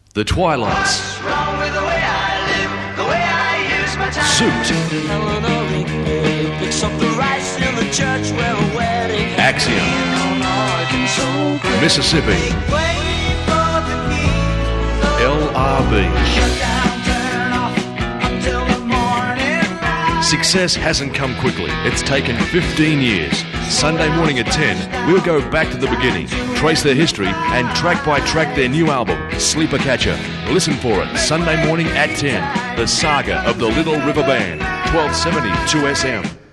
The Twilights. What's wrong with the way I live, the way I use my time? Suit. Eleanor Rigby picks up the rice in the church where a wedding Axiom. Mississippi. Wait for the key. LRB. Shut down, turn off until the morning light. Success hasn't come quickly. It's taken 15 years. Sunday morning at 10, we'll go back to the beginning, trace their history, and track by track their new album, Sleeper Catcher. Listen for it Sunday morning at 10. The Saga of the Little River Band, 1270 2SM.